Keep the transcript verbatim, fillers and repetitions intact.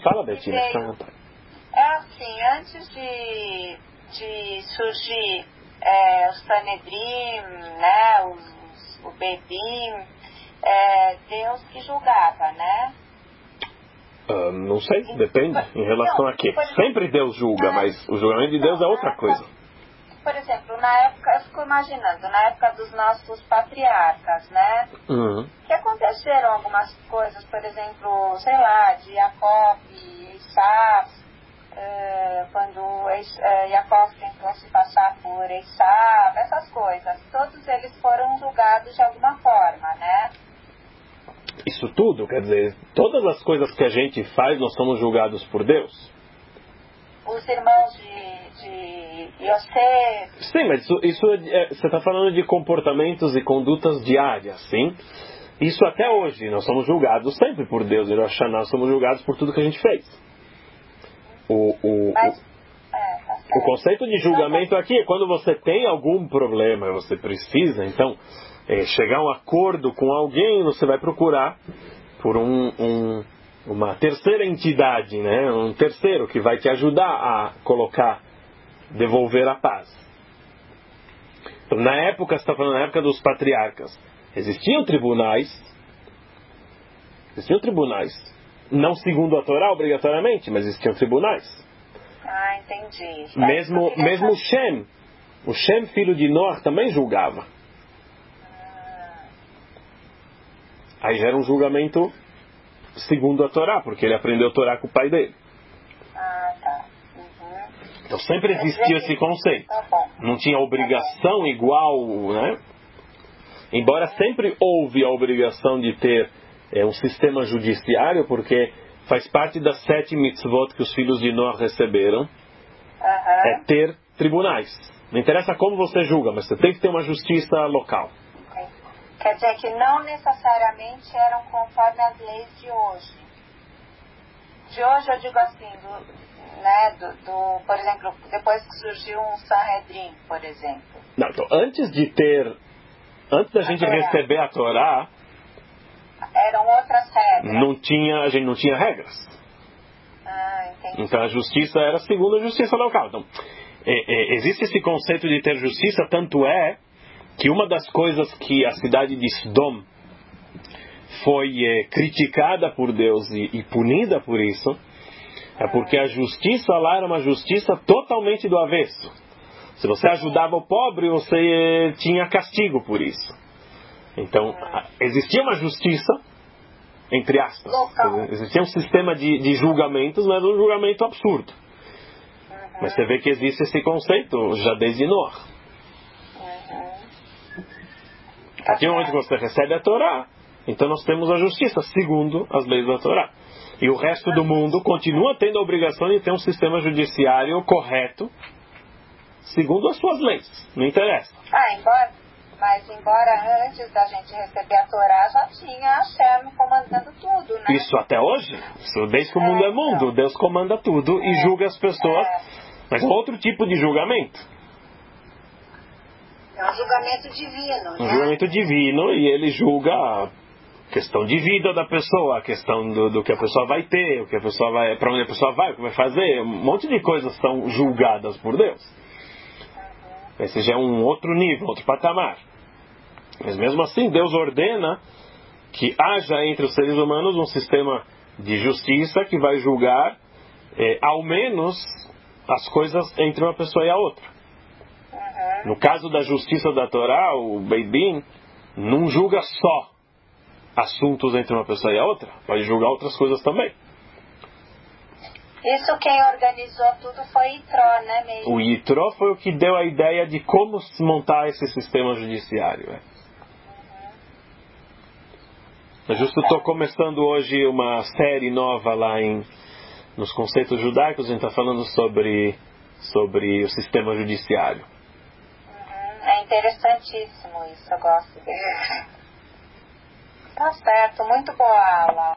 Fala, Betina. Veio, é assim, antes de, de surgir é, o Sanedrim, né, os, o Bedim, é, Deus que julgava, né? Uh, não sei, depende. Em relação não, a quê? por, Sempre Deus julga, mas o julgamento de Deus não, é outra época, coisa. Por exemplo, na época, eu fico imaginando, na época dos nossos patriarcas, né? Uhum. Que aconteceram algumas coisas, por exemplo, sei lá, de Jacob e Esaú, uh, quando uh, Jacob tentou se passar por Esaú, essas coisas. Todos eles foram julgados de alguma forma, né? Isso tudo, quer dizer, todas as coisas que a gente faz, nós somos julgados por Deus. Os irmãos de, de Yosef. Sim, mas isso, isso é, você está falando de comportamentos e condutas diárias, sim? Isso até hoje, nós somos julgados sempre por Deus. Em Rosh Hashanah, nós somos julgados por tudo que a gente fez. O, o, Mas, o, é, tá o conceito de julgamento aqui é quando você tem algum problema, você precisa, então, é, chegar a um acordo com alguém, você vai procurar por um... um uma terceira entidade, né? Um terceiro que vai te ajudar a colocar, devolver a paz. Então, na época, você está falando na época dos patriarcas, existiam tribunais, existiam tribunais, não segundo a Torá obrigatoriamente, mas existiam tribunais. Ah, entendi. Mesmo, mesmo Shem, o Shem, filho de Noah, também julgava. Aí já era um julgamento segundo a Torá, porque ele aprendeu a Torá com o pai dele. Ah, tá. Uhum. Então sempre existia esse conceito. Tá bom. Não tinha obrigação igual, né? Embora sempre houve a obrigação de ter é, um sistema judiciário, porque faz parte das sete mitzvot que os filhos de Noah receberam, uhum. é ter tribunais. Não interessa como você julga, mas você tem que ter uma justiça local. Quer dizer que não necessariamente eram conforme as leis de hoje. De hoje eu digo assim, do, né, do, do, por exemplo, depois que surgiu um Sanhedrin, por exemplo. Não, então antes de ter, antes da a gente Torá. receber a Torá, eram outras regras. Não tinha, a gente não tinha regras. Ah, entendi. Então a justiça era segundo a justiça local. Então, é, é, existe esse conceito de ter justiça, tanto é que uma das coisas que a cidade de Sodom foi é, criticada por Deus e, e punida por isso, é porque a justiça lá era uma justiça totalmente do avesso. Se você ajudava o pobre, você é, tinha castigo por isso. Então, existia uma justiça, entre aspas. Existia um sistema de, de julgamentos, mas um julgamento absurdo. Mas você vê que existe esse conceito já desde Noah. A partir do momento que você recebe a Torá, então nós temos a justiça segundo as leis da Torá. E o resto do mundo continua tendo a obrigação de ter um sistema judiciário correto segundo as suas leis. Não interessa. Ah, embora, mas embora antes da gente receber a Torá já tinha a Hashem comandando tudo, né? Isso até hoje. Isso desde que o mundo é, é mundo. Então. Deus comanda tudo é, e julga as pessoas. É. Mas é outro tipo de julgamento. É um julgamento divino, né? Um julgamento divino, e ele julga a questão de vida da pessoa, a questão do, do que a pessoa vai ter, o que a pessoa vai, para onde a pessoa vai, o que vai fazer. Um monte de coisas são julgadas por Deus. Uhum. Esse já é um outro nível, outro patamar. Mas mesmo assim, Deus ordena que haja entre os seres humanos um sistema de justiça que vai julgar, eh, ao menos, as coisas entre uma pessoa e a outra. No caso da justiça da Torá, o Beit Din não julga só assuntos entre uma pessoa e a outra, pode julgar outras coisas também. Isso quem organizou tudo foi Yitro, né, mesmo? O Yitro foi o que deu a ideia de como se montar esse sistema judiciário. É. Uhum. Eu justo estou começando hoje uma série nova lá em, nos conceitos judaicos, a gente está falando sobre, sobre o sistema judiciário. É interessantíssimo isso, eu gosto dele. Tá certo, muito boa aula.